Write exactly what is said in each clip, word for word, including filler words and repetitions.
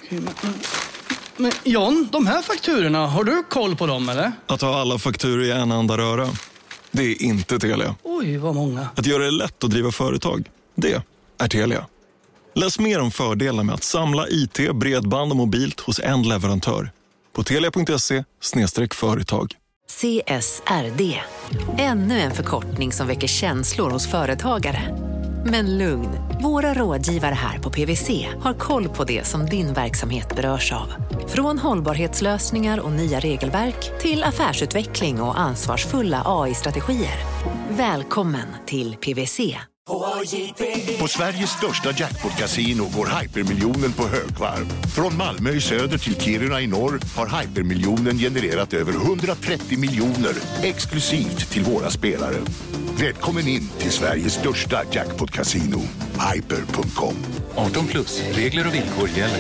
Men, men John, de här fakturorna, har du koll på dem eller? Att ha alla fakturor i en enda röra, det är inte Telia. Oj, vad många. Att göra det lätt att driva företag, det är Telia. Läs mer om fördelarna med att samla I T, bredband och mobilt hos en leverantör på telia punkt se slash företag. C S R D. Ännu en förkortning som väcker känslor hos företagare. Men lugn, våra rådgivare här på P W C har koll på det som din verksamhet berörs av. Från hållbarhetslösningar och nya regelverk till affärsutveckling och ansvarsfulla A I-strategier. Välkommen till P W C. På Sveriges största jackpot-casino går hypermiljonen på högvarv. Från Malmö i söder till Kiruna i norr har hypermiljonen genererat över hundratrettio miljoner exklusivt till våra spelare. Välkommen in till Sveriges största jackpot-casino, hyper punkt com. arton plus, regler och villkor gäller.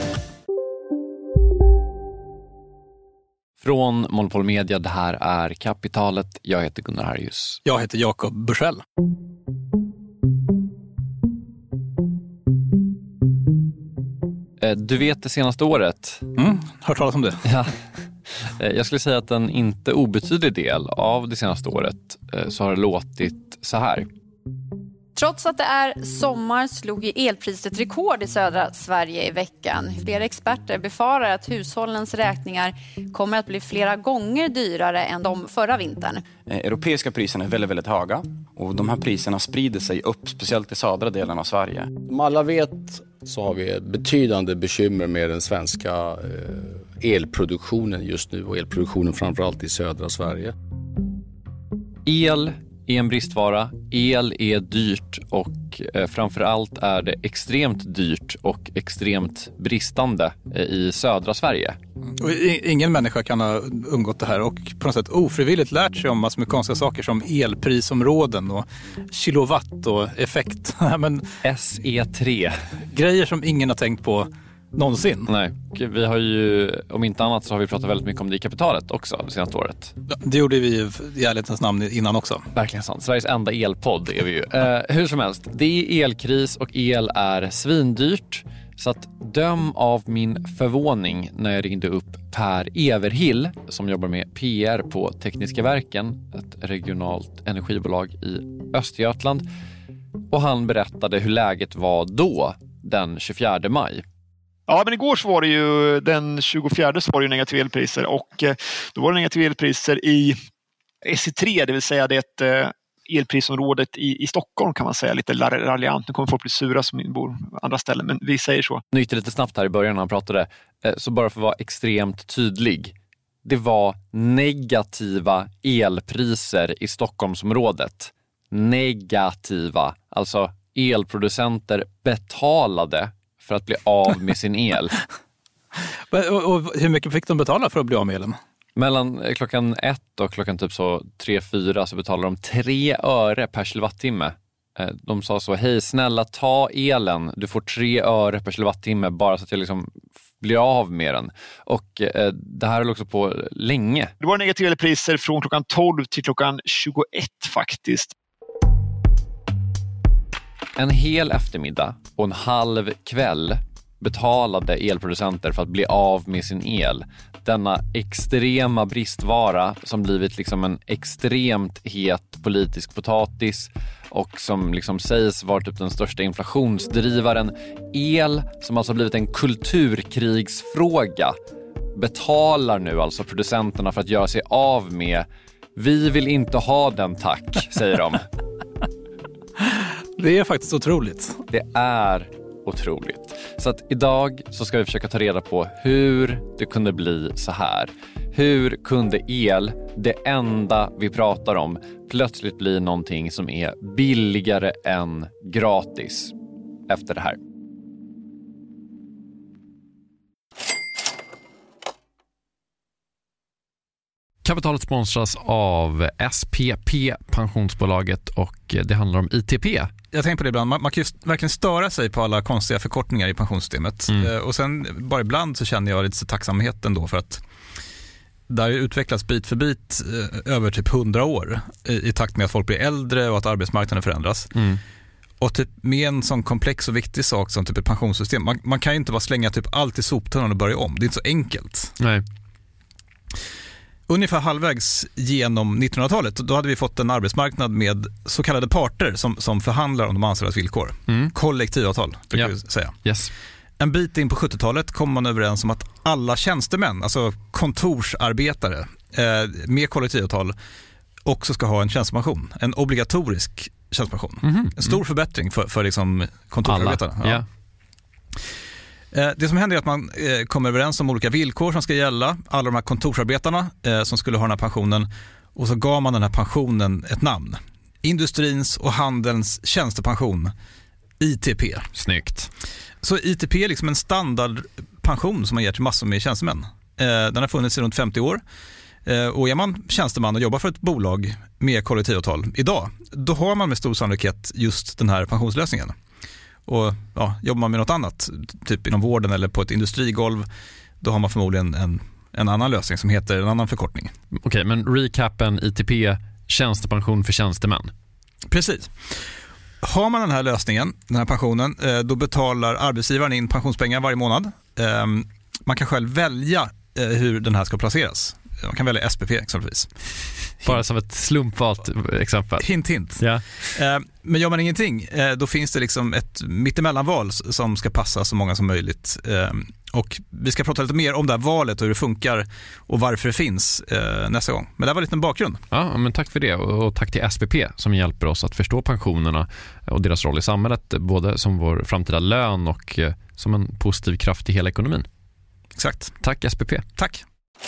Från Monopol Media, det här är Kapitalet. Jag heter Gunnar Harjus. Jag heter Jakob Bursell. Du vet det senaste året. Mm, hört talas om det. Ja. Jag skulle säga att en inte obetydlig del av det senaste året så har det låtit så här. Trots att det är sommar slog elpriset rekord i södra Sverige i veckan. Flera experter befarar att hushållens räkningar kommer att bli flera gånger dyrare än de förra vintern. Europeiska priserna är väldigt, väldigt höga och de här priserna sprider sig upp, speciellt i södra delen av Sverige. Som alla vet så har vi ett betydande bekymmer med den svenska elproduktionen just nu och elproduktionen framförallt i södra Sverige. El är en bristvara, el är dyrt och eh, framförallt är det extremt dyrt och extremt bristande eh, i södra Sverige. Och ingen människa kan ha undgått det här och på något sätt ofrivilligt lärt sig om massor med konstiga saker som elprisområden och kilowatt och effekt. Men S E tre. Grejer som ingen har tänkt på någonsin. Nej, vi har ju, om inte annat så har vi pratat väldigt mycket om det i Kapitalet också det senaste året. Ja, det gjorde vi i ärlighetens namn innan också. Verkligen sant. Sveriges enda elpodd är vi ju. Eh, hur som helst, det är elkris och el är svindyrt. Så att döm av min förvåning när jag ringde upp Per Everhill som jobbar med P R på Tekniska Verken, ett regionalt energibolag i Östergötland. Och han berättade hur läget var då, den tjugofjärde maj. Ja, men igår så var det ju den tjugofjärde så var det ju negativa elpriser och då var det negativa elpriser i S E tre, det vill säga det elprisområdet i, i Stockholm kan man säga, lite raljant. Nu kommer folk bli sura som bor på andra ställen, men vi säger så. Nu gick det lite snabbt här i början när han pratade, så bara för att vara extremt tydlig. Det var negativa elpriser i Stockholmsområdet. Negativa, alltså elproducenter betalade för att bli av med sin el. och, och hur mycket fick de betala för att bli av med elen? Mellan klockan ett och klockan typ så tre, fyra så betalar de tre öre per kilowattimme. De sa så, hej snälla ta elen, du får tre öre per kilowattimme bara så att jag liksom blir av med den. Och eh, det här är också på länge. Det var negativa elpriser från klockan tolv till klockan tjugoett faktiskt. En hel eftermiddag och en halv kväll betalade elproducenter för att bli av med sin el. Denna extrema bristvara som blivit liksom en extremt het politisk potatis och som liksom sägs vara typ den största inflationsdrivaren. El som alltså blivit en kulturkrigsfråga betalar nu alltså producenterna för att göra sig av med. Vi vill inte ha den, tack, säger de. Det är faktiskt otroligt. Det är otroligt. Så att idag så ska vi försöka ta reda på hur det kunde bli så här. Hur kunde el, det enda vi pratar om, plötsligt bli någonting som är billigare än gratis efter det här? Kapitalet sponsras av S P P, pensionsbolaget, och det handlar om I T P. Jag tänker på det ibland, man, man kan ju verkligen störa sig på alla konstiga förkortningar i pensionssystemet. Mm. Och sen bara ibland så känner jag lite tacksamhet ändå för att det har utvecklats bit för bit över typ hundra år i, i takt med att folk blir äldre och att arbetsmarknaden förändras. Mm. Och typ med en sån komplex och viktig sak som typ ett pensionssystem. Man, man kan ju inte bara slänga typ allt i soptunnan och börja om. Det är inte så enkelt. Nej. Ungefär halvvägs genom nittonhundratalet då hade vi fått en arbetsmarknad med så kallade parter som, som förhandlar om de anställdas villkor. Mm. Kollektivavtal, brukar yeah. vi säga. Yes. En bit in på sjuttiotalet kom man överens om att alla tjänstemän, alltså kontorsarbetare eh, med kollektivavtal också ska ha en tjänstepension. En obligatorisk tjänstepension. Mm-hmm. En stor mm. förbättring för, för liksom kontorsarbetarna. Ja. Ja. Det som händer är att man kommer överens om olika villkor som ska gälla. Alla de här kontorsarbetarna som skulle ha den här pensionen. Och så gav man den här pensionen ett namn. Industrins och handelns tjänstepension. I T P. Snyggt. Så I T P är liksom en standardpension som man ger till massor med tjänstemän. Den har funnits i runt femtio år. Och är man tjänsteman och jobbar för ett bolag med kollektivavtal idag, då har man med stor sannolikhet just den här pensionslösningen. Och ja, jobbar man med något annat, typ inom vården eller på ett industrigolv, då har man förmodligen en, en annan lösning som heter en annan förkortning. Okej, okay, men recapen I T P, tjänstepension för tjänstemän. Precis. Har man den här lösningen, den här pensionen, då betalar arbetsgivaren in pensionspengar varje månad. Man kan själv välja hur den här ska placeras. Man kan välja S P P exempelvis. Bara som ett slumpvalt exempel. Hint, hint. Ja. Men gör man ingenting, då finns det liksom ett mittemellanval som ska passa så många som möjligt. Och vi ska prata lite mer om det här valet och hur det funkar och varför det finns nästa gång. Men det var lite en bakgrund. Ja, men tack för det och tack till S P P som hjälper oss att förstå pensionerna och deras roll i samhället, både som vår framtida lön och som en positiv kraft i hela ekonomin. Exakt. Tack S P P. Tack.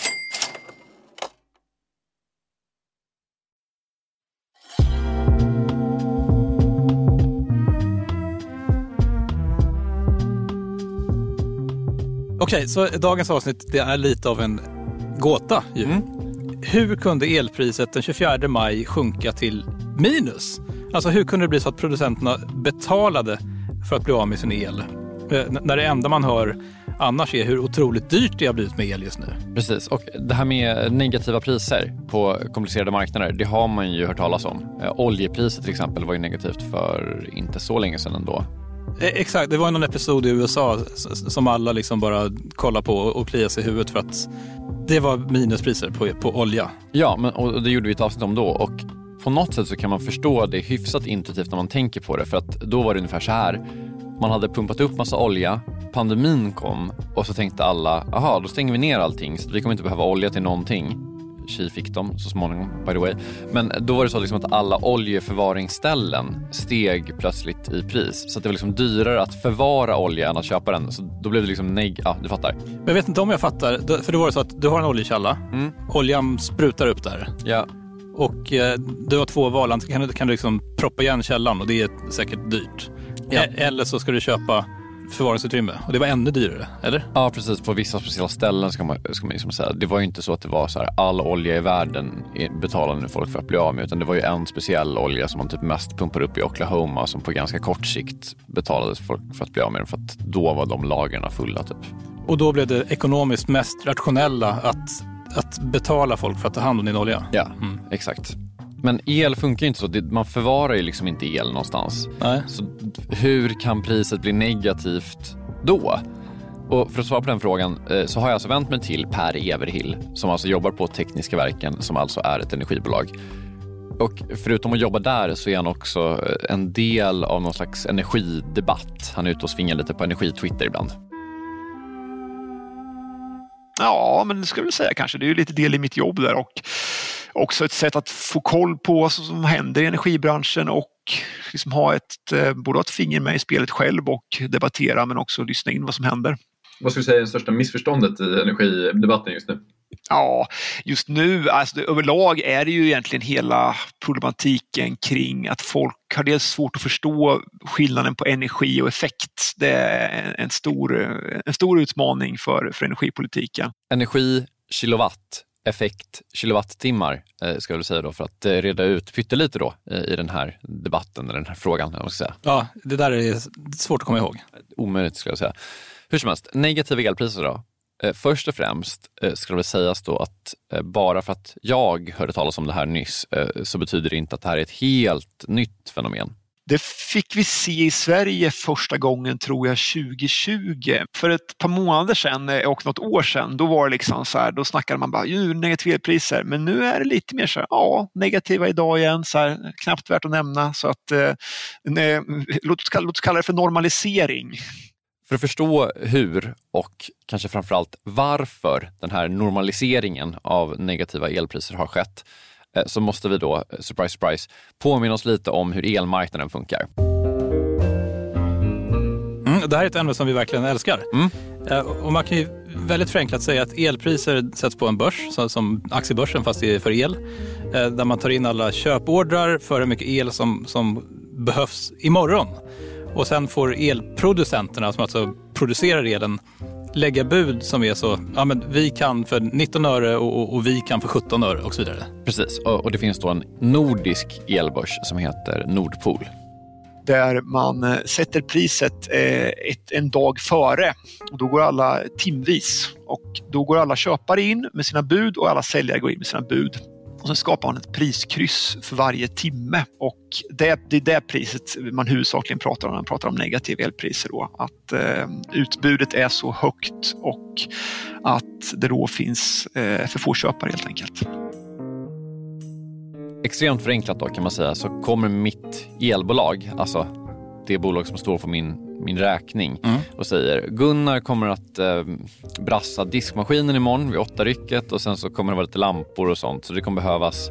Okej, okay, så dagens avsnitt det är lite av en gåta ju. Mm. Hur kunde elpriset den tjugofjärde maj sjunka till minus? Alltså hur kunde det bli så att producenterna betalade för att bli av med sin el? Eh, när det enda man hör annars är hur otroligt dyrt det har blivit med el just nu. Precis, och det här med negativa priser på komplicerade marknader, det har man ju hört talas om. Eh, oljepriset till exempel var ju negativt för inte så länge sedan ändå. Exakt, det var någon episod i U S A som alla liksom bara kollar på och kliar sig i huvudet för att det var minuspriser på, på olja. Ja, men, och det gjorde vi ett avsnitt om då och på något sätt så kan man förstå det hyfsat intuitivt när man tänker på det, för att då var det ungefär så här. Man hade pumpat upp massa olja, pandemin kom och så tänkte alla, aha, då stänger vi ner allting så vi kommer inte behöva olja till någonting. Tji fick de så småningom, by the way. Men då var det så liksom att alla oljeförvaringsställen steg plötsligt i pris. Så att det var liksom dyrare att förvara olja än att köpa den. Så då blev det liksom nej, ja, du fattar. Men jag vet inte om jag fattar, för då var det så att du har en oljekälla. Mm. Oljan sprutar upp där. Ja. Och eh, du har två val, kan du, kan du liksom proppa igen källan och det är säkert dyrt. Ja. E- eller så ska du köpa förvaringsutrymme. Och det var ännu dyrare, eller? Ja, precis. På vissa speciella ställen ska man, ska man liksom säga. Det var ju inte så att det var så här all olja i världen betalade nu folk för att bli av med, utan det var ju en speciell olja som man typ mest pumpar upp i Oklahoma som på ganska kort sikt betalades folk för att bli av med den, för att då var de lagerna fulla typ. Och då blev det ekonomiskt mest rationella att, att betala folk för att ta hand om din olja? Ja, mm. exakt. Men el funkar ju inte så. Man förvarar ju liksom inte el någonstans. Nej. Så hur kan priset bli negativt då? Och för att svara på den frågan så har jag alltså vänt mig till Per Everhill som alltså jobbar på Tekniska Verken, som alltså är ett energibolag. Och förutom att jobba där så är han också en del av någon slags energidebatt. Han är ute och svingar lite på energi-Twitter ibland. Ja, men det ska jag väl säga kanske. Det är ju lite del i mitt jobb där och också ett sätt att få koll på vad som händer i energibranschen och liksom ha ett, både ett finger med i spelet själv och debattera, men också lyssna in vad som händer. Vad skulle du säga är det största missförståndet i energidebatten just nu? Ja, just nu, alltså det, överlag är det ju egentligen hela problematiken kring att folk har dels svårt att förstå skillnaden på energi och effekt. Det är en stor, en stor utmaning för, för energipolitiken. Energi, kilowatt, effekt, kilowattimmar eh, ska jag väl säga då, för att eh, reda ut pyttelite då eh, i den här debatten, eller den här frågan. Jag måste säga. Ja, det där är svårt att komma ihåg. Omöjligt skulle jag säga. Hur som helst, negativa elpriser då. Eh, först och främst eh, ska det väl sägas då att eh, bara för att jag hörde talas om det här nyss eh, så betyder det inte att det här är ett helt nytt fenomen. Det fick vi se i Sverige första gången tror jag tjugo tjugo. För ett par månader sedan och något år sedan, då var det liksom så här, då snackade man bara ju negativa elpriser. Men nu är det lite mer så här, ja, negativa idag igen, så här, knappt värt att nämna. Så att, eh, nej, låt, oss kalla, låt oss kalla det för normalisering. För att förstå hur och kanske framförallt varför den här normaliseringen av negativa elpriser har skett, så måste vi då, surprise surprise, påminna oss lite om hur elmarknaden funkar. Mm, det här är ett ämne som vi verkligen älskar. Mm. Och man kan ju väldigt förenklat säga att elpriser sätts på en börs, som aktiebörsen fast det är för el, där man tar in alla köpordrar för hur mycket el som, som behövs imorgon. Och sen får elproducenterna, som alltså producerar elen, lägga bud som är så, ja men vi kan för nitton öre och, och, och vi kan för sjutton öre och så vidare. Precis, och, och det finns då en nordisk elbörs som heter Nordpool. Där man sätter priset eh, ett, en dag före och då går alla timvis och då går alla köpare in med sina bud och alla säljare går in med sina bud. Och sen skapar man ett priskryss för varje timme och det, det är det priset man huvudsakligen pratar om när man pratar om negativa elpriser då. Att eh, utbudet är så högt och att det då finns eh, för få köpare helt enkelt. Extremt förenklat då kan man säga, så kommer mitt elbolag, alltså det bolag som står på min, min räkning mm. och säger Gunnar kommer att eh, brassa diskmaskinen imorgon vid åtta rycket och sen så kommer det vara lite lampor och sånt, så det kommer behövas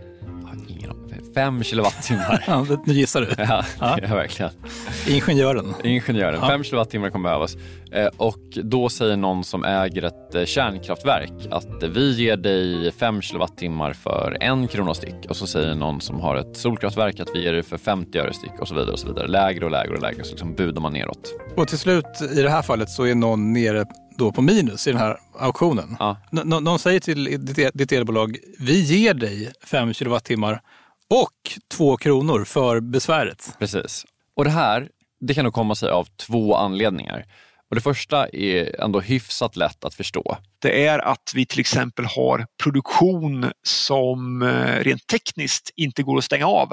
fem kilowattimmar. Ja, nu gissar du. Ja, ja. ja verkligen. Ingenjören. Ingenjören. Ja. Fem kilowattimmar kommer behövas. Eh, och då säger någon som äger ett eh, kärnkraftverk att eh, vi ger dig fem kilowattimmar för en krona styck. Och så säger någon som har ett solkraftverk att vi ger det för femtio öre styck och så vidare och så vidare. Lägre och lägre och lägre, så liksom budar man neråt. Och till slut i det här fallet så är någon nere då på minus i den här auktionen. Ja. N- någon säger till ditt, ditt elbolag, vi ger dig fem kilowattimmar och två kronor för besväret. Precis. Och det här, det kan nog komma sig av två anledningar. Och det första är ändå hyfsat lätt att förstå. Det är att vi till exempel har produktion som rent tekniskt inte går att stänga av.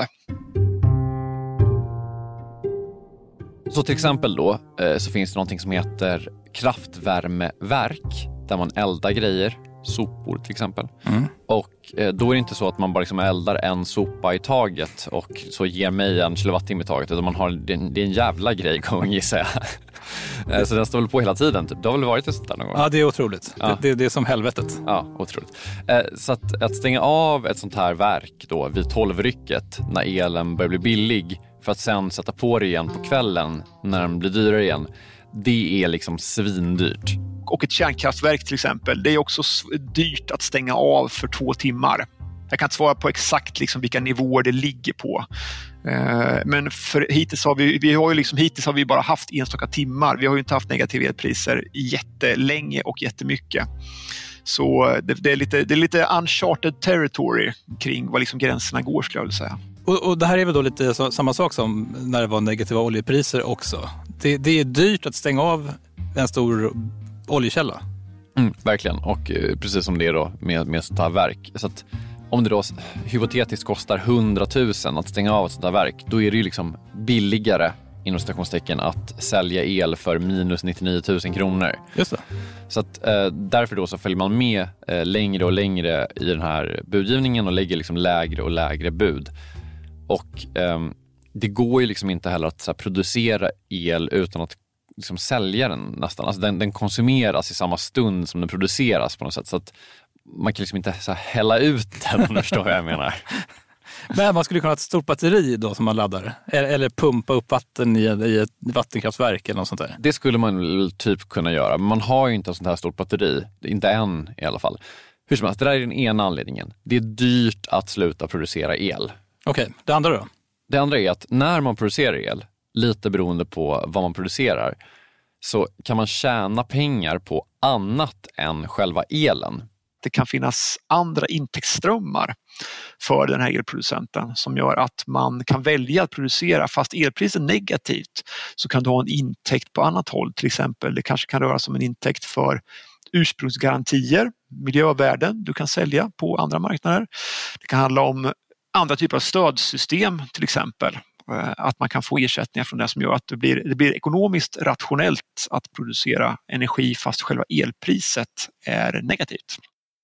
Så till exempel då så finns det någonting som heter kraftvärmeverk där man eldar grejer. Sopor till exempel. Mm. Och eh, då är det inte så att man bara liksom eldar en sopa i taget och så ger mig en kilowattimme i taget, utan man har, det, det är en jävla grej gång gissar jag. eh, så den står väl på hela tiden typ. Det har väl varit ett sånt där någon gång? Ja, det är otroligt. Ja. Det, det, det är som helvetet. Ja, otroligt. Eh, så att, att stänga av ett sånt här verk då vid tolvrycket när elen börjar bli billig för att sen sätta på det igen på kvällen när den blir dyrare igen, det är liksom svindyrt. Och ett kärnkraftverk till exempel, det är också dyrt att stänga av för två timmar. Jag kan inte svara på exakt liksom vilka nivåer det ligger på. Men för hittills har vi, vi har ju liksom, hittills har vi bara haft enstaka timmar. Vi har ju inte haft negativa elpriser jättelänge och jättemycket. Så det, det, är lite, det är lite uncharted territory kring vad liksom gränserna går, skulle jag vilja säga. Och, och det här är väl då lite så, samma sak som när det var negativa oljepriser också. Det, det är dyrt att stänga av en stor oljekälla. Mm, verkligen, och eh, precis som det är då med, med sånt här verk. Så att om det då hypotetiskt kostar hundratusen att stänga av ett sånt här verk, då är det ju liksom billigare inom stationstecken att sälja el för minus nittionio tusen kronor. Just det. Så att eh, därför då så följer man med eh, längre och längre i den här budgivningen och lägger liksom lägre och lägre bud. Och eh, det går ju liksom inte heller att så här, producera el utan att liksom sälja den nästan. Alltså den, den konsumeras i samma stund som den produceras på något sätt. Så att man kan liksom inte så här, hälla ut den, om du förstår vad jag menar. Men man skulle kunna ha ett stort batteri då som man laddar. Eller, eller pumpa upp vatten i, i ett vattenkraftverk eller något sånt där. Det skulle man typ kunna göra. Men man har ju inte ett sånt här stort batteri. Inte än i alla fall. Hur som helst, det där är den ena anledningen. Det är dyrt att sluta producera el. Okej, okay, det andra då? Det andra är att när man producerar el, lite beroende på vad man producerar, så kan man tjäna pengar på annat än själva elen. Det kan finnas andra intäktsströmmar för den här elproducenten som gör att man kan välja att producera fast elpriset är negativt, så kan du ha en intäkt på annat håll. Till exempel, det kanske kan röra sig om en intäkt för ursprungsgarantier, miljövärden du kan sälja på andra marknader. Det kan handla om andra typer av stödsystem till exempel Att man kan få ersättningar från det som gör att det blir, det blir ekonomiskt rationellt att producera energi fast själva elpriset är negativt.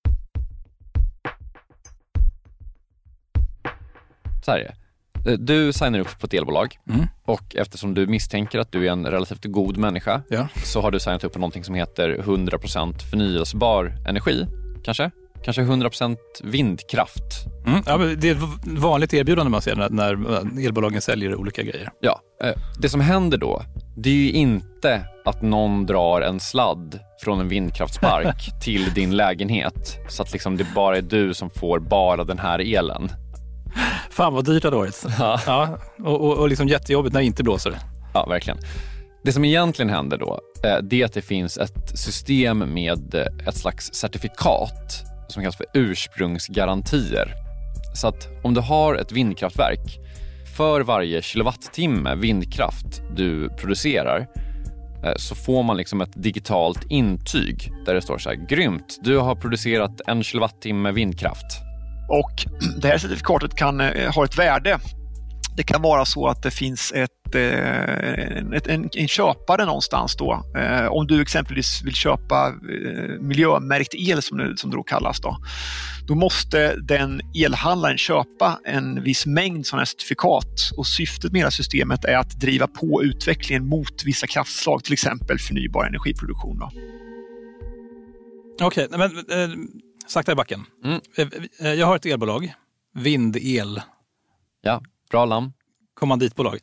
Så här är det. Du signar upp på ett elbolag Mm. och eftersom du misstänker att du är en relativt god människa Ja. så har du signat upp på någonting som heter hundra procent förnyelsebar energi, kanske? Kanske hundra procent vindkraft. Mm. Ja, men det är ett vanligt erbjudande man ser när, när elbolagen säljer olika grejer. Ja, eh, det som händer då, det är ju inte att någon drar en sladd från en vindkraftspark till din lägenhet så att liksom det bara är du som får bara den här elen. Fan vad dyrt det har varit. Ja. Ja, och, och, och liksom jättejobbigt när det inte blåser. Ja, verkligen. Det som egentligen händer då, eh, det är att det finns ett system med eh, ett slags certifikat som kallas för ursprungsgarantier. Så att om du har ett vindkraftverk, för varje kilowattimme vindkraft du producerar eh, så får man liksom ett digitalt intyg där det står så här: grymt, du har producerat en kilowattimme vindkraft. Och det här certifikatet kan eh, ha ett värde. Det kan vara så att det finns ett, eh, ett, en, en köpare någonstans då. Eh, om du exempelvis vill köpa eh, miljömärkt el som det, som det då kallas då. Då måste den elhandlaren köpa en viss mängd sådana här certifikat. Och syftet med hela systemet är att driva på utvecklingen mot vissa kraftslag, till exempel förnybar energiproduktion då. Okej, okay, men eh, sakta i backen. Mm. Eh, jag har ett elbolag, Vindel. Ja, bra namn. Kommanditbolag.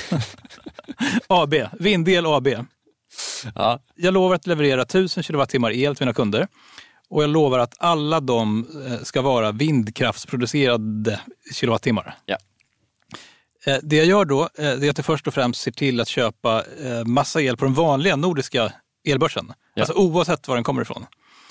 A B, Vindel A B. Ja. Jag lovar att leverera tusen kilowattimmar el till mina kunder. Och jag lovar att alla de ska vara vindkraftsproducerade kilowattimmar. Ja. Det jag gör då är att jag först och främst ser till att köpa massa el på den vanliga nordiska elbörsen. Ja. Alltså oavsett var den kommer ifrån.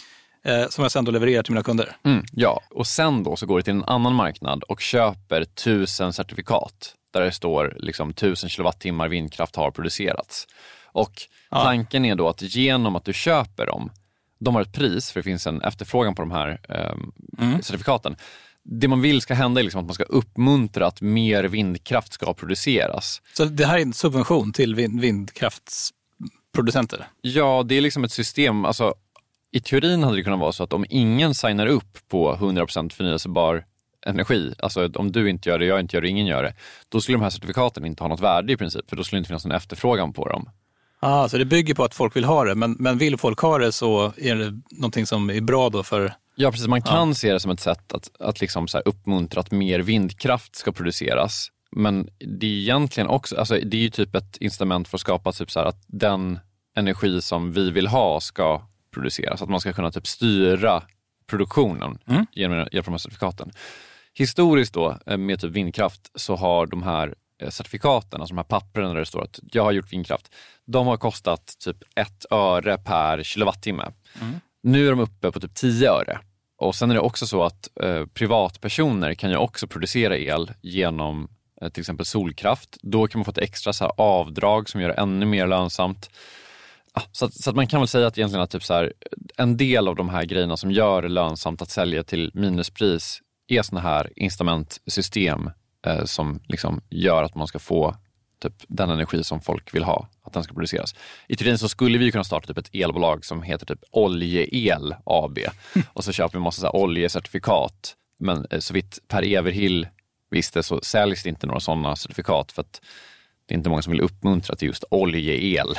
Som jag sen då levererar till mina kunder. Mm, ja, och sen då så går det till en annan marknad och köper tusen certifikat. Där det står liksom tusen kilowattimmar vindkraft har producerats. Och ja. Tanken är då att genom att du köper dem, de har ett pris för det finns en efterfrågan på de här eh, mm. certifikaten. Det man vill ska hända är liksom att man ska uppmuntra att mer vindkraft ska produceras. Så det här är en subvention till vind- vindkraftsproducenter? Ja, det är liksom ett system. Alltså, i teorin hade det kunnat vara så att om ingen signar upp på hundra procent förnyelsebar energi, alltså om du inte gör det, jag inte gör det, ingen gör det, då skulle de här certifikaten inte ha något värde i princip, för då skulle det inte finnas någon efterfrågan på dem. Ah, så det bygger på att folk vill ha det, men, men vill folk ha det så är det någonting som är bra då för... Ja, precis. Man kan ja. se det som ett sätt att, att liksom så här uppmuntra att mer vindkraft ska produceras. Men det är egentligen också, alltså det är ju typ ett incitament för att skapa typ så här att den energi som vi vill ha ska produceras. Att man ska kunna typ styra produktionen mm. genom att hjälpa de här certifikaten. Historiskt då med typ vindkraft så har de här certifikaten, alltså de här pappren där det står att jag har gjort vindkraft, de har kostat typ ett öre per kilowattimme. Mm. Nu är de uppe på typ tio öre. Och sen är det också så att eh, privatpersoner kan ju också producera el genom eh, till exempel solkraft. Då kan man få ett extra så här, avdrag som gör det ännu mer lönsamt. Ah, så, att, så att man kan väl säga att egentligen att typ så här, en del av de här grejerna som gör det lönsamt att sälja till minuspris är såna här incitamentsystem eh, som liksom gör att man ska få typ den energi som folk vill ha, att den ska produceras. I teorin så skulle vi kunna starta typ ett elbolag som heter typ Oljeel A B och så köper vi en massa så här oljecertifikat, men eh, så vitt Per Everhill visste så säljs det inte några sådana certifikat för att det är inte många som vill uppmuntra till just oljeel.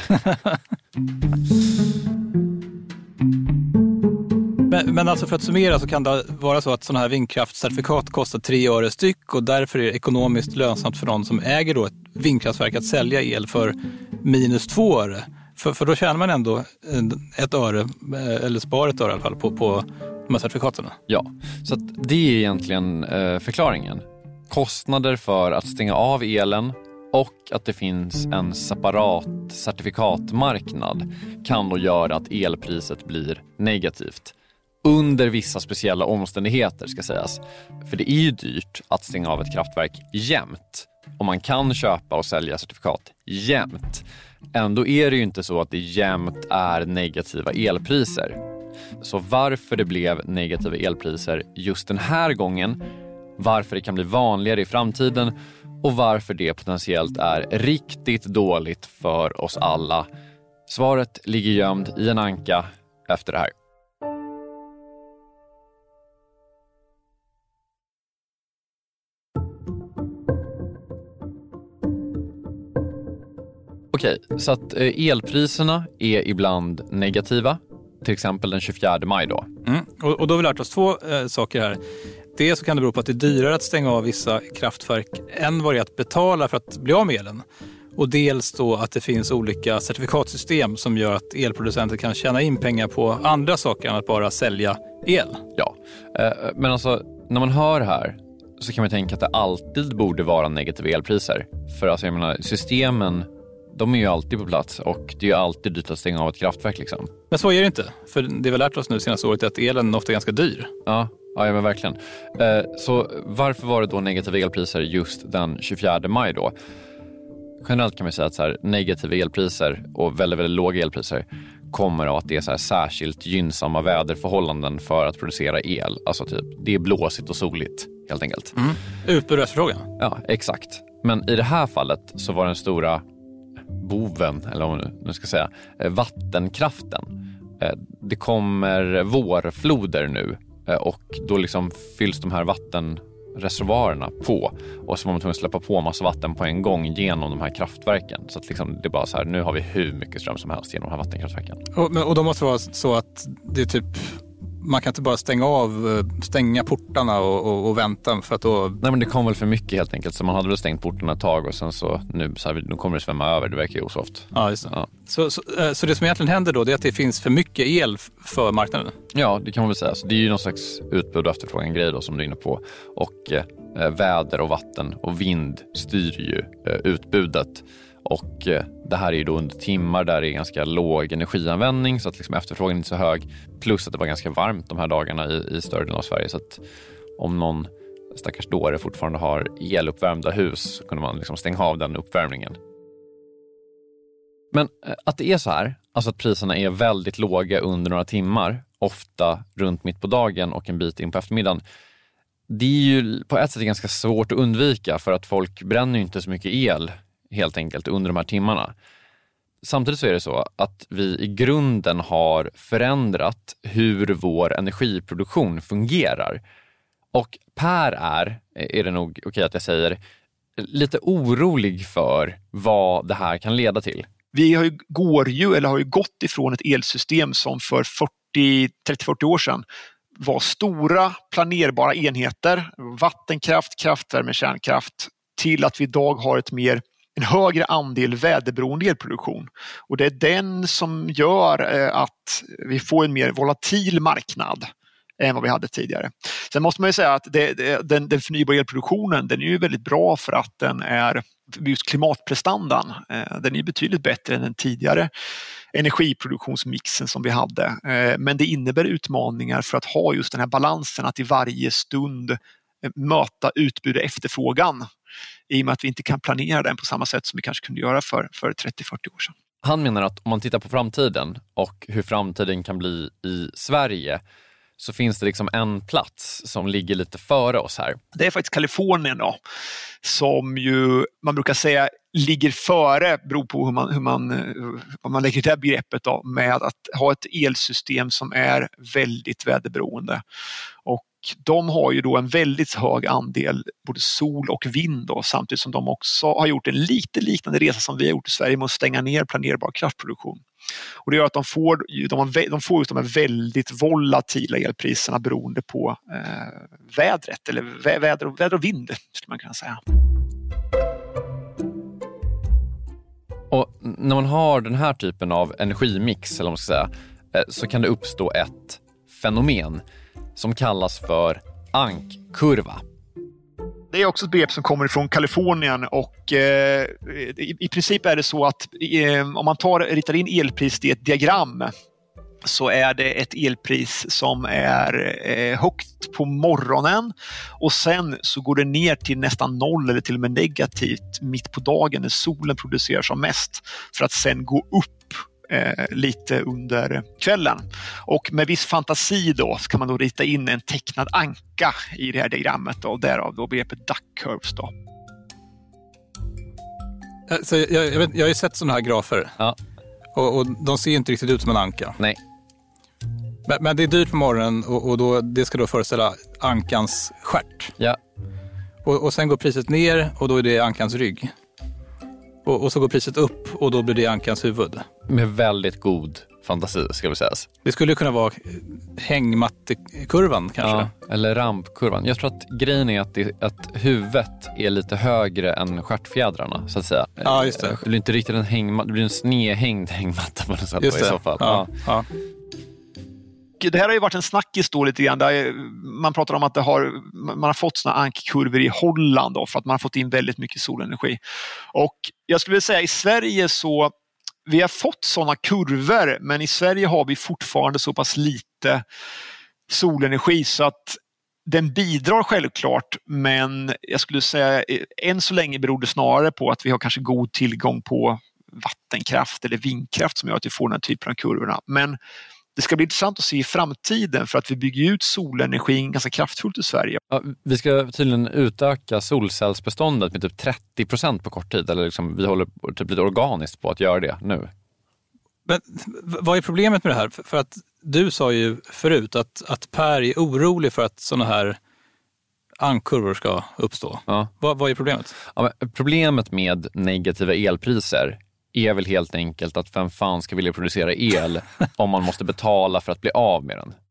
Men, men alltså för att summera så kan det vara så att sådana här vindkraftcertifikat kostar tre öre styck och därför är det ekonomiskt lönsamt för någon som äger då ett vindkraftverk att sälja el för minus två öre. För, för då tjänar man ändå ett öre, eller spar ett öre i alla fall, på, på de här certifikaten. Ja, så att det är egentligen eh, förklaringen. Kostnader för att stänga av elen och att det finns en separat certifikatmarknad kan då göra att elpriset blir negativt. Under vissa speciella omständigheter ska sägas. För det är ju dyrt att stänga av ett kraftverk jämt. Och man kan köpa och sälja certifikat jämt. Ändå är det ju inte så att det jämt är negativa elpriser. Så varför det blev negativa elpriser just den här gången, varför det kan bli vanligare i framtiden och varför det potentiellt är riktigt dåligt för oss alla. Svaret ligger gömd i en anka efter det här. Okej, så att elpriserna är ibland negativa. Till exempel den tjugofjärde maj då. Mm. Och, och då har vi lärt oss två eh, saker här. Dels så kan det bero på att det är dyrare att stänga av vissa kraftverk än vad det är att betala för att bli av med elen. Och dels då att det finns olika certifikatsystem som gör att elproducenter kan tjäna in pengar på andra saker än att bara sälja el. Ja, eh, men alltså när man hör här så kan man tänka att det alltid borde vara negativa elpriser. För alltså jag menar, systemen, de är ju alltid på plats och det är ju alltid dyrt att stänga av ett kraftverk liksom. Men så är det inte, för det vi har lärt oss nu senaste året är att elen ofta är ganska dyr. Ja, ja men verkligen. Eh, så varför var det då negativa elpriser just den tjugofjärde maj då? Generellt kan man säga att så här, negativa elpriser och väldigt, väldigt låga elpriser kommer av att det är så här särskilt gynnsamma väderförhållanden för att producera el. Alltså typ, det är blåsigt och soligt helt enkelt. Mm. Utbud och efterfrågan. Ja, exakt. Men i det här fallet så var den stora boven, eller om man nu ska säga, vattenkraften. Det kommer vårfloder nu och då liksom fylls de här vattenreservoarerna på och så var man tvungen att släppa på massa vatten på en gång genom de här kraftverken. Så att liksom det är bara så här, nu har vi hur mycket ström som helst genom de här vattenkraftverken. Och, och då måste det vara så att det är typ, man kan inte bara stänga av, stänga portarna och, och, och vänta för att då... Nej men det kom väl för mycket helt enkelt, så man hade väl stängt portarna ett tag och sen så nu, så här, nu kommer det svämma över, det verkar ju osoft. Ja just det. Ja. Så, så, så det som egentligen händer då det är att det finns för mycket el för marknaden? Ja, det kan man väl säga. Så det är ju någon slags utbud och efterfrågan grej då som du är inne på. Och eh, väder och vatten och vind styr ju eh, utbudet. Och eh, det här är ju då under timmar där det är ganska låg energianvändning så att liksom efterfrågan är inte så hög. Plus att det var ganska varmt de här dagarna i, i större delen av Sverige. Så att om någon stackars dåre fortfarande har eluppvärmda hus så kunde man liksom stänga av den uppvärmningen. Men eh, att det är så här, alltså att priserna är väldigt låga under några timmar, ofta runt mitt på dagen och en bit in på eftermiddagen. Det är ju på ett sätt ganska svårt att undvika för att folk bränner ju inte så mycket el helt enkelt under de här timmarna. Samtidigt så är det så att vi i grunden har förändrat hur vår energiproduktion fungerar. Och Per är, är det nog okej okay att jag säger, lite orolig för vad det här kan leda till. Vi har ju, går ju, eller har ju gått ifrån ett elsystem som för trettio till fyrtio år sedan var stora planerbara enheter, vattenkraft, kraftvärme, kärnkraft, till att vi idag har ett mer en högre andel väderberoende elproduktion. Och det är den som gör eh, att vi får en mer volatil marknad än vad vi hade tidigare. Sen måste man ju säga att det, det, den, den förnybara elproduktionen, den är ju väldigt bra för att den är just klimatprestandan. Eh, den är betydligt bättre än den tidigare energiproduktionsmixen som vi hade. Eh, men det innebär utmaningar för att ha just den här balansen att i varje stund eh, möta utbud och efterfrågan. I och med att vi inte kan planera den på samma sätt som vi kanske kunde göra för, för trettio till fyrtio år sedan. Han menar att om man tittar på framtiden och hur framtiden kan bli i Sverige så finns det liksom en plats som ligger lite före oss här. Det är faktiskt Kalifornien då, som ju man brukar säga ligger före, beror på hur man, hur man, hur man lägger det här begreppet då, med att ha ett elsystem som är väldigt väderberoende. Och de har ju då en väldigt hög andel både sol och vind då, samtidigt som de också har gjort en lite liknande resa som vi har gjort i Sverige med att stänga ner planerbar kraftproduktion. Och det gör att de får, de har, de får just de här väldigt volatila elpriserna beroende på eh, vädret, eller vä, väder, och, väder och vind skulle man kunna säga. Och när man har den här typen av energimix, eller vad man ska säga, så kan det uppstå ett fenomen som kallas för ankkurva. Det är också ett begrepp som kommer från Kalifornien och eh, i, i princip är det så att eh, om man tar, ritar in elpris i ett diagram så är det ett elpris som är eh, högt på morgonen och sen så går det ner till nästan noll eller till och med negativt mitt på dagen när solen producerar som mest för att sen gå upp Eh, lite under kvällen. Och med viss fantasi då ska man då rita in en tecknad anka i det här diagrammet och därav då begreppet duck curves då. Så jag, jag, vet, jag har ju sett sådana här grafer. Ja. Och, och de ser inte riktigt ut som en anka. Nej. Men, men det är dyrt på morgonen och, och då, det ska då föreställa ankans stjärt. Ja. Och, och sen går priset ner och då är det ankans rygg. Och, och så går priset upp och då blir det ankans huvud. Med väldigt god fantasi, ska vi säga. Det skulle kunna vara hängmattekurvan kanske. Ja, eller rampkurvan. Jag tror att grejen är att, det, att huvudet är lite högre än stjärtfjädrarna, så att säga. Ja, just det. Det blir inte riktigt en hängmatta, det blir en snedhängd hängmatta på något sätt. Just det. I så fall. Ja, ja. Det här har ju varit en snackis då lite grann. Där man pratar om att det har, man har fått såna ankkurvor i Holland då, för att man har fått in väldigt mycket solenergi. Och jag skulle vilja säga i Sverige så vi har fått sådana kurvor, men i Sverige har vi fortfarande så pass lite solenergi så att den bidrar självklart, men jag skulle säga än så länge beror det snarare på att vi har kanske god tillgång på vattenkraft eller vindkraft som gör att vi får den här typen av kurvorna. Men det ska bli intressant att se i framtiden för att vi bygger ut solenergin ganska kraftfullt i Sverige. Ja, vi ska tydligen utöka solcellsbeståndet med typ trettio procent på kort tid. Eller liksom, vi håller typ lite organiskt på att göra det nu. Men vad är problemet med det här? För att du sa ju förut att, att Per är orolig för att sådana här ankkurvor ska uppstå. Ja. Vad, vad är problemet? Ja, men problemet med negativa elpriser är väl helt enkelt att vem fan ska vilja producera el om man måste betala för att bli av med den.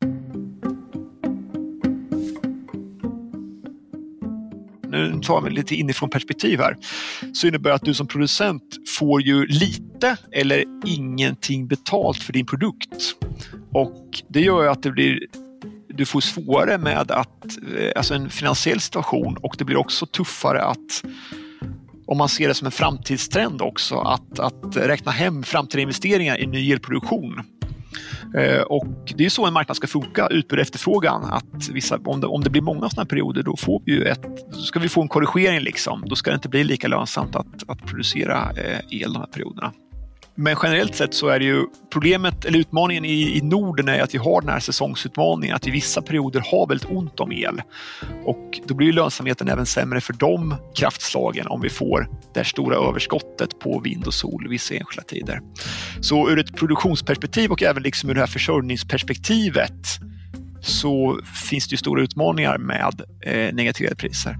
Nu tar vi lite inifrån perspektiv här. Så innebär det att du som producent får ju lite eller ingenting betalt för din produkt. Och det gör ju att det blir, du får svårare med att, alltså en finansiell situation, och det blir också tuffare att, om man ser det som en framtidstrend också, att, att räkna hem framtida investeringar i ny elproduktion. Eh, och det är så en marknad ska funka, utbud och efterfrågan. Att vissa, om, det, om det blir många sådana perioder, då, får vi ju ett, då ska vi få en korrigering. Liksom. Då ska det inte bli lika lönsamt att, att producera eh, el de här perioderna. Men generellt sett så är det ju problemet, eller utmaningen i, i Norden är att vi har den här säsongsutmaningen, att i vissa perioder har väldigt ont om el. Och då blir ju lönsamheten även sämre för de kraftslagen om vi får det här stora överskottet på vind och sol vissa enskilda tider. Så ur ett produktionsperspektiv och även liksom ur det här försörjningsperspektivet så finns det ju stora utmaningar med eh, negativa priser.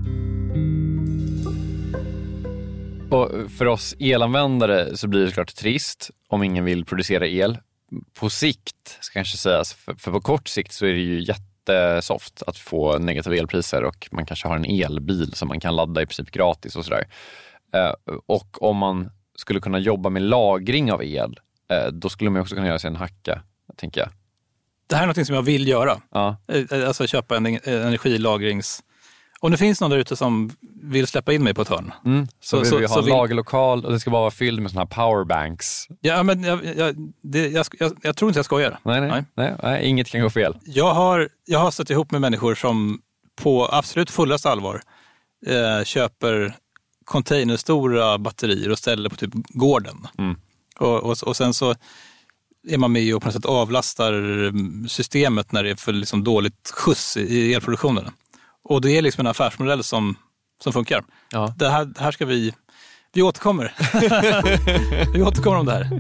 Och för oss elanvändare så blir det klart trist om ingen vill producera el. På sikt, ska kanske sägas, för, för på kort sikt så är det ju jättesoft att få negativa elpriser, och man kanske har en elbil som man kan ladda i princip gratis och sådär. Eh, och om man skulle kunna jobba med lagring av el, eh, då skulle man också kunna göra sig en hacka, tänker jag. Det här är något som jag vill göra. Ja. Alltså köpa en energilagrings... Om det finns någon där ute som vill släppa in mig på ett hörn. Mm, så, så vill vi ha så en vill... lagerlokal och det ska vara fylld med såna här powerbanks. Ja, men jag, jag, det, jag, jag, jag tror inte jag skojar. Nej, nej, nej. nej, nej inget kan gå fel. Jag har, jag har stått ihop med människor som på absolut fullast allvar eh, köper containerstora batterier och ställer på typ gården. Mm. Och, och, och sen så är man med och på något sätt avlastar systemet när det är för liksom dåligt skjuts i elproduktionen. Och det är liksom en affärsmodell som, som funkar. Ja. Det här, här ska vi... Vi återkommer. vi återkommer om det här.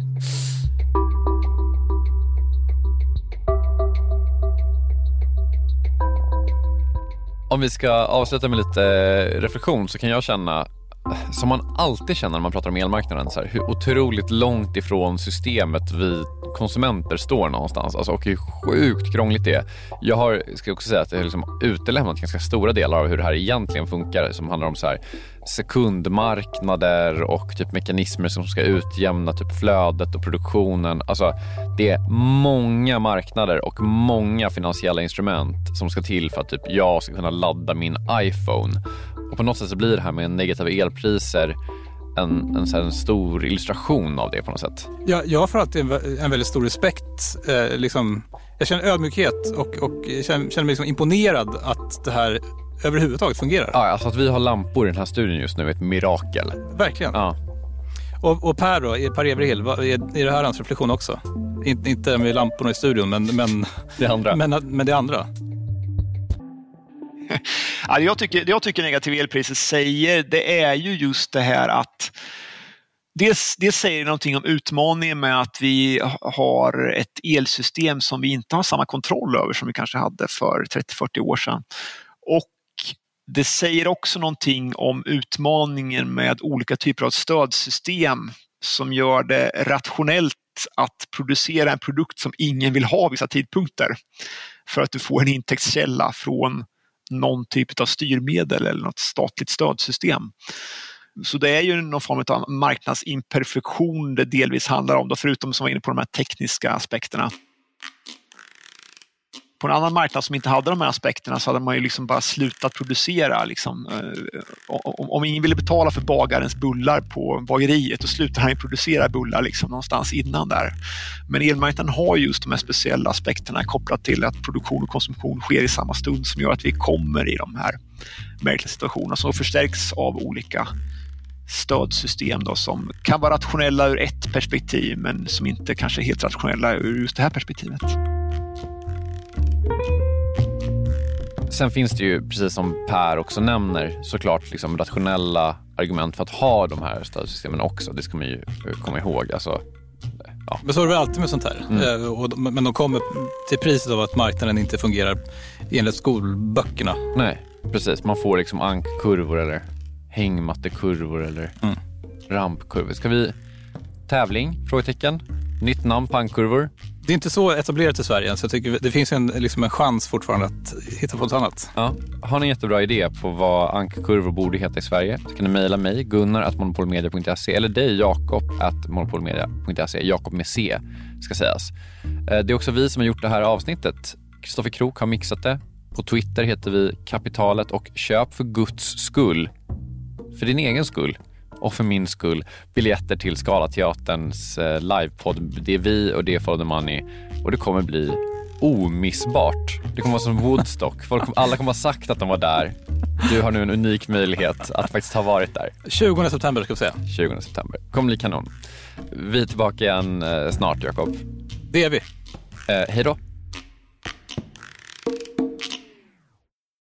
Om vi ska avsluta med lite reflektion så kan jag känna, som man alltid känner när man pratar om elmarknaden, så här, hur otroligt långt ifrån systemet vi konsumenter står någonstans, alltså, och hur sjukt krångligt det är. Jag har, ska också säga att jag har liksom utelämnat ganska stora delar av hur det här egentligen funkar, som handlar om så här sekundmarknader och typ mekanismer som ska utjämna typ flödet och produktionen. Alltså det är många marknader och många finansiella instrument som ska till för att typ jag ska kunna ladda min iPhone. Och på något sätt så blir det här med negativa elpriser en, en, så här, en stor illustration av det på något sätt. Ja, jag har för alltid en, en väldigt stor respekt. Eh, liksom, jag känner ödmjukhet och, och känner, känner mig liksom imponerad att det här överhuvudtaget fungerar. Ja, alltså att vi har lampor i den här studien just nu är ett mirakel. Verkligen. Ja. Och, och Per då, Per Everhill, är, är det här hans reflektion också? In, inte med lamporna i studion, men, men, det andra. Men, men det andra. Ja, jag tycker, det jag tycker negativa elpriser säger, det är ju just det här att Det, det säger någonting om utmaningen med att vi har ett elsystem som vi inte har samma kontroll över som vi kanske hade för trettio till fyrtio år sedan. Och det säger också någonting om utmaningen med olika typer av stödsystem som gör det rationellt att producera en produkt som ingen vill ha vissa tidpunkter för att du får en intäktskälla från någon typ av styrmedel eller något statligt stödsystem. Så det är ju någon form av marknadsimperfektion det delvis handlar om, då, förutom som var inne på de här tekniska aspekterna. På en annan marknad som inte hade de här aspekterna så hade man ju liksom bara slutat producera. Liksom. Om, om ingen ville betala för bagarens bullar på bageriet, då slutar han ju producera bullar liksom någonstans innan där. Men elmarknaden har just de här speciella aspekterna kopplat till att produktion och konsumtion sker i samma stund som gör att vi kommer i de här märkliga situationerna som förstärks av olika stödsystem då, som kan vara rationella ur ett perspektiv men som inte kanske är helt rationella ur just det här perspektivet. Sen finns det ju, precis som Per också nämner, såklart liksom rationella argument för att ha de här stödsystemen också. Det ska man ju komma ihåg. Alltså, ja. Men så är det väl alltid med sånt här. Mm. Och, men de kommer till priset av att marknaden inte fungerar enligt skolböckerna. Nej, precis. Man får liksom ankkurvor eller hängmattekurvor eller mm. rampkurvor. Ska vi tävling? Frågetecken. Nytt namn på ankkurvor. Det är inte så etablerat i Sverige, så jag tycker det finns en, liksom en chans fortfarande att hitta på något annat. Ja. Har ni en jättebra idé på vad ankkurvor borde heta i Sverige så kan ni mejla mig, gunnar at monopolmedia punkt se eller dig, Jakob at monopolmedia punkt se. Jakob med C ska sägas. Det är också vi som har gjort det här avsnittet. Kristoffer Krook har mixat det. På Twitter heter vi Kapitalet och köp för Guds skull. För din egen skull. Och för min skull biljetter till Scalateaterns eh, livepodd. Det är vi och det är Follow the Money. Och det kommer bli omissbart. Det kommer vara som Woodstock. Folk, alla kommer ha sagt att de var där. Du har nu en unik möjlighet att faktiskt ha varit där. tjugonde september ska vi säga. tjugonde september. Kommer bli kanon. Vi är tillbaka igen eh, snart, Jakob. Det är vi. Eh, hej då.